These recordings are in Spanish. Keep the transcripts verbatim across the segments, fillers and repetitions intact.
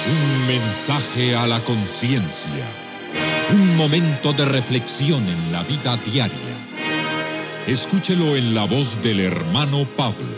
Un mensaje a la conciencia. Un momento de reflexión en la vida diaria. Escúchelo en la voz del hermano Pablo.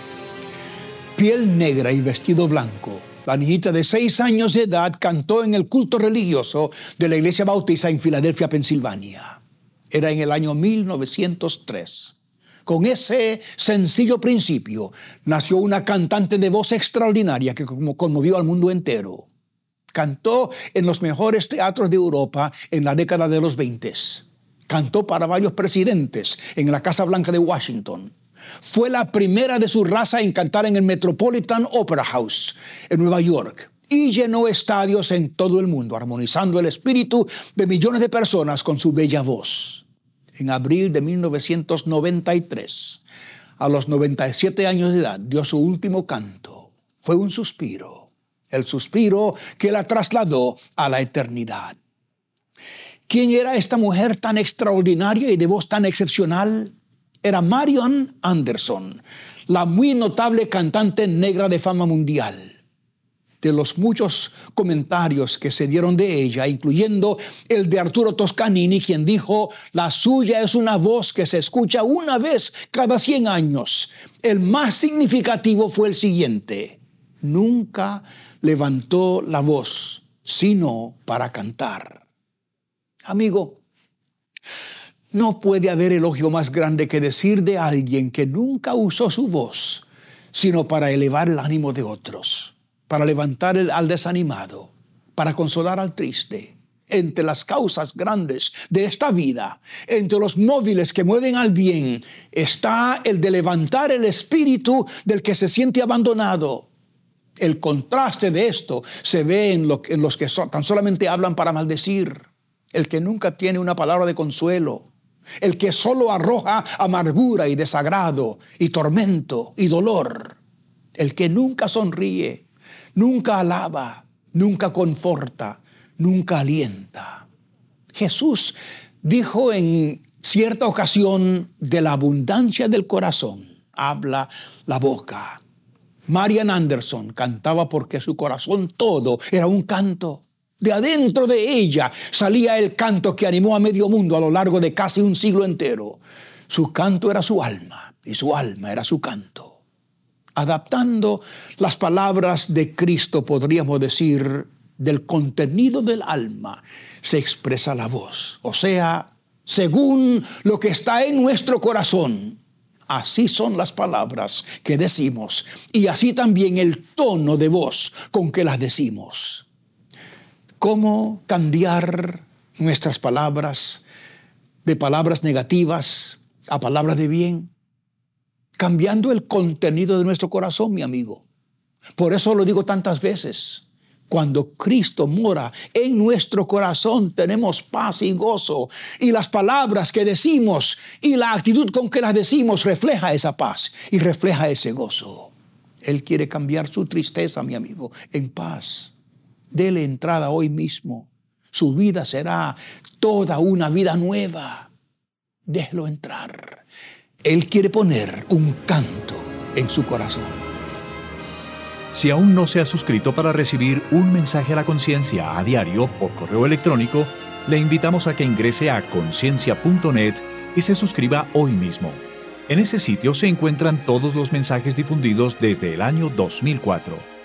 Piel negra y vestido blanco. La niñita de seis años de edad cantó en el culto religioso de la Iglesia Bautista en Filadelfia, Pensilvania. Era en el año mil novecientos tres. Con ese sencillo principio nació una cantante de voz extraordinaria que conmovió al mundo entero. Cantó en los mejores teatros de Europa en la década de los veinte. Cantó para varios presidentes en la Casa Blanca de Washington. Fue la primera de su raza en cantar en el Metropolitan Opera House en Nueva York y llenó estadios en todo el mundo, armonizando el espíritu de millones de personas con su bella voz. En abril de mil novecientos noventa y tres, a los noventa y siete años de edad, dio su último canto. Fue un suspiro, el suspiro que la trasladó a la eternidad. ¿Quién era esta mujer tan extraordinaria y de voz tan excepcional? Era Marian Anderson, la muy notable cantante negra de fama mundial. De los muchos comentarios que se dieron de ella, incluyendo el de Arturo Toscanini, quien dijo: la suya es una voz que se escucha una vez cada cien años. El más significativo fue el siguiente: nunca levantó la voz, sino para cantar. Amigo, no puede haber elogio más grande que decir de alguien que nunca usó su voz, sino para elevar el ánimo de otros, para levantar el, al desanimado, para consolar al triste. Entre las causas grandes de esta vida, entre los móviles que mueven al bien, está el de levantar el espíritu del que se siente abandonado. El contraste de esto se ve en, lo, en los que so, tan solamente hablan para maldecir, el que nunca tiene una palabra de consuelo, el que solo arroja amargura y desagrado y tormento y dolor, el que nunca sonríe, nunca alaba, nunca conforta, nunca alienta. Jesús dijo en cierta ocasión: de la abundancia del corazón habla la boca. Marian Anderson cantaba porque su corazón todo era un canto. De adentro de ella salía el canto que animó a medio mundo a lo largo de casi un siglo entero. Su canto era su alma y su alma era su canto. Adaptando las palabras de Cristo, podríamos decir: del contenido del alma se expresa la voz. O sea, según lo que está en nuestro corazón, así son las palabras que decimos y así también el tono de voz con que las decimos. ¿Cómo cambiar nuestras palabras de palabras negativas a palabras de bien? Cambiando el contenido de nuestro corazón, mi amigo. Por eso lo digo tantas veces. Cuando Cristo mora en nuestro corazón, tenemos paz y gozo. Y las palabras que decimos y la actitud con que las decimos refleja esa paz y refleja ese gozo. Él quiere cambiar su tristeza, mi amigo, en paz. Dele entrada hoy mismo. Su vida será toda una vida nueva. Déjelo entrar. Él quiere poner un canto en su corazón. Si aún no se ha suscrito para recibir un mensaje a la conciencia a diario por correo electrónico, le invitamos a que ingrese a conciencia punto net y se suscriba hoy mismo. En ese sitio se encuentran todos los mensajes difundidos desde el año dos mil cuatro.